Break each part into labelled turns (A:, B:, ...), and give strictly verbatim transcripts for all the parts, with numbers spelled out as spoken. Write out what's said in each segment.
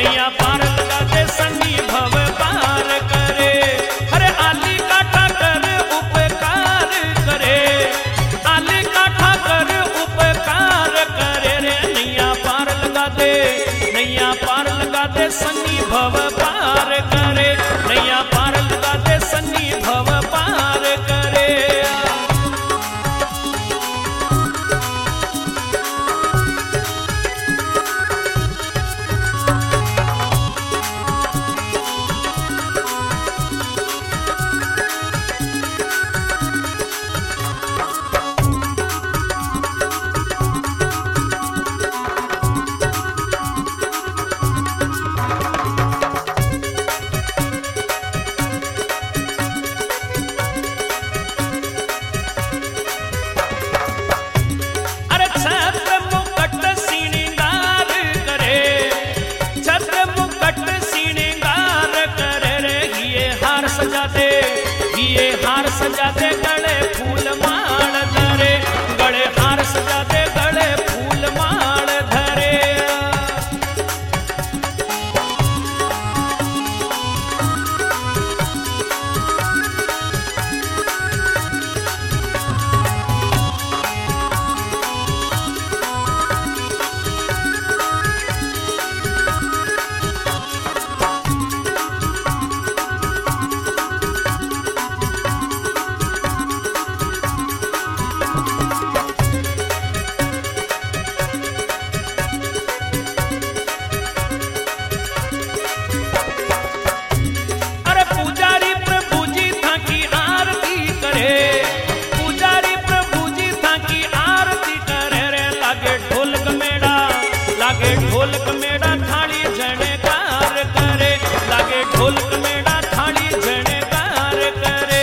A: नैया पार लगा दे संगी भव पार करे। अरे आली काठा कर उपकार करे, आली काठा कर उपकार करे रे नैया पार लगा दे, नैया पार लगा दे संगी भव पार करे, नैया पार लगा दे संगी भव पार करे। सजा दे गले फूल माल धरे, गले हार सजा दे गले फूल माल धरे। ढोलक मेड़ा थाली झणकार करे, लागे ढोलक मेड़ा थाली झणकार करे।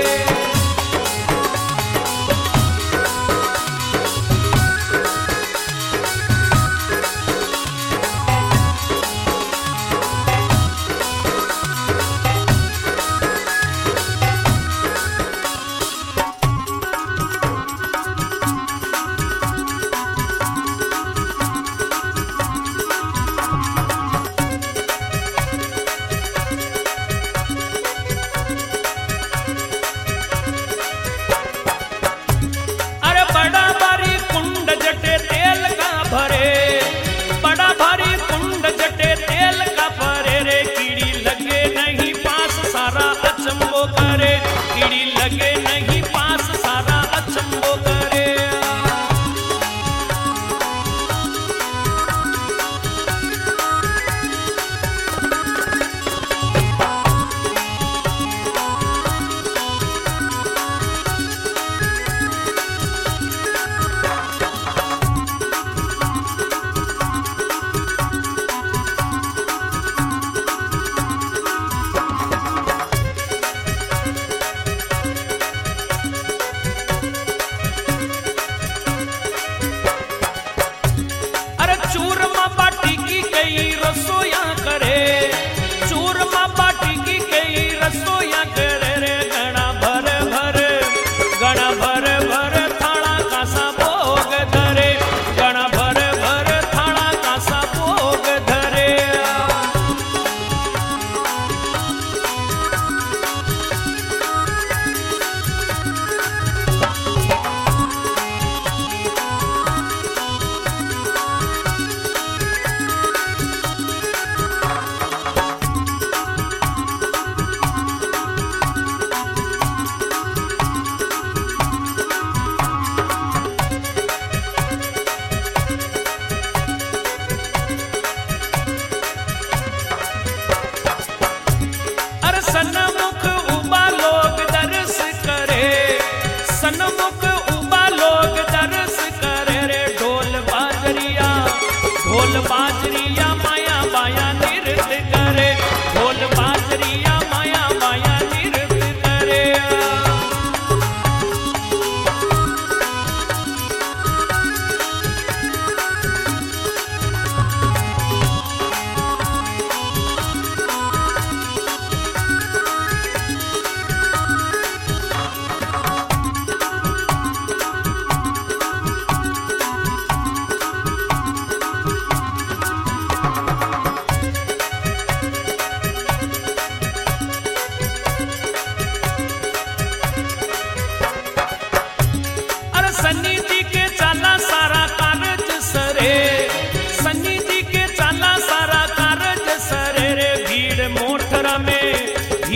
A: ढोल बाजरिया माया बाया नृत्य करे, ढोल बाजरिया माया बाया नृत्य करे।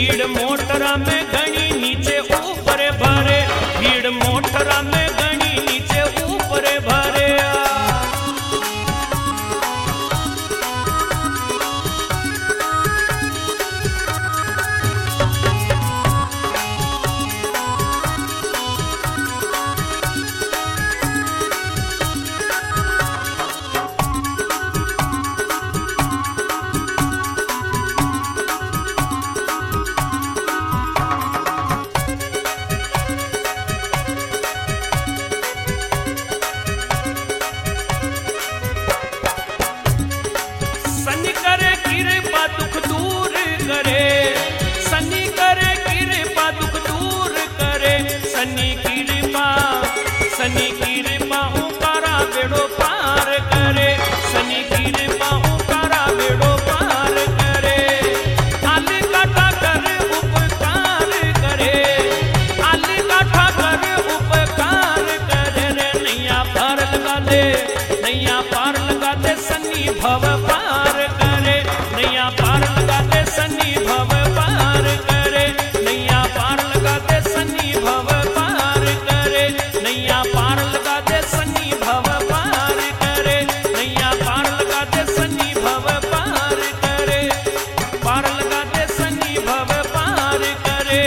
A: भीड़ मोटरा में घनी नीचे ऊपर भरे, भीड़ मोटरा में घनी नीचे ऊपर भरे। सनी करे कृपा दुख दूर करे, सनी करे कृपा दुख दूर करे, सनी कृपा सनी कृपा उकारा बेड़ो पार करे, सनी कृपा उकारा बेड़ो पार करे। आली काठा कर उपकार करे, आली काठा कर उपकार करे रे। नैया पार लगा दे, नैया पार लगा दे सनी भव पार करे, नैया पार लगा दे सनी भव पार करे, नैया पार लगा दे सनी भव पार करे, नैया पार लगा दे सनी भव पार करे, नैया पार लगा दे सनी भव पार करे, पार लगा दे सनी भव पार करे।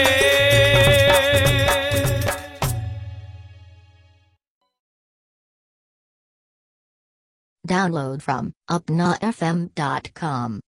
B: Download from upna f m dot com.